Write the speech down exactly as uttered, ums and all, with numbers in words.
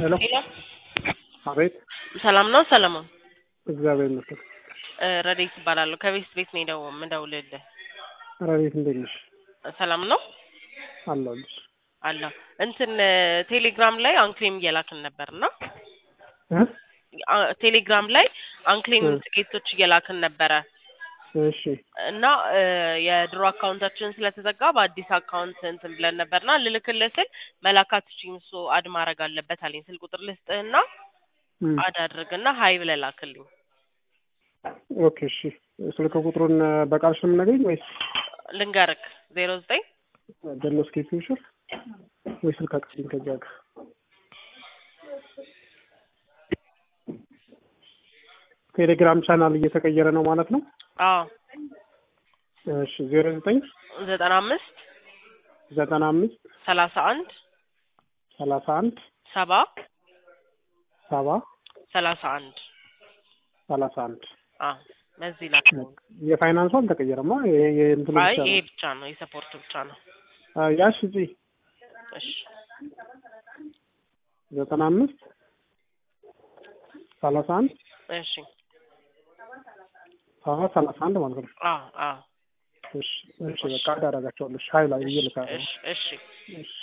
ሄሎ ሄሎ አቤት። ሰላም ነው ሰለሞን? እግዚአብሔር ይመስገን። ረዴት እባላለሁ ከቤት ቤት ነው ደው የምደውልልህ። ረዴት እንዴት ነሽ? ሰላም ነው አለሁልሽ። አለ እንትን ቴሌግራም ላይ አንክሌም እየላክን ነበርና እ ቴሌግራም ላይ አንክሌም ትኬቶች እየላክን ነበረ። እሺ እና የድሮ አካውንታችን ስለተዘጋ በአዲስ አካውንት እንትን ብለን ነበርና ልልክልህ ስል መላካትሽም እሱ አድ ማድረግ አለበት አለኝ። ስልክ ቁጥር ልስጥህና አድ አድርግና ሀይ ብለህ ላክልኝ። ኦኬ እሺ። ስልክ ቁጥሩን በቃልሽ ነው የምናገኝ ወይስ ልንገርክ? ዜሮ ዘጠኝ ደኖስ ኬፒውሽር ወይ ስልክ አቅርቢኝ ከዚያ ጋር ቴሌግራም ቻናል እየተቀየረ ነው ማለት ነው? አዎ እሺ ዜሮ ዘጠኝ ዘጠና አምስት ዘጠና አምስት ሰላሳ አንድ ሰላሳ አንድ ሰባ ሰባ ሰላሳ አንድ ሰላሳ አንድ አዎ በዚህ ላክ። የፋይናንሱ አልተቀየረማ። የእንትኑ አይ ብቻ ይሄ ነው። ብቻ ነው የሰፖርት ብቻ ነው። ያሽ እዚህ እሺ ዘጠና አምስት ሰላሳ አንድ እሺ ሰባ ሰላሳ አንድ ማለት ነው። አዎ አዎ እሺ እሺ በቃ አዳራጋቸዋለሁ። ሀይ ላይ ይልካል። እሺ እሺ እሺ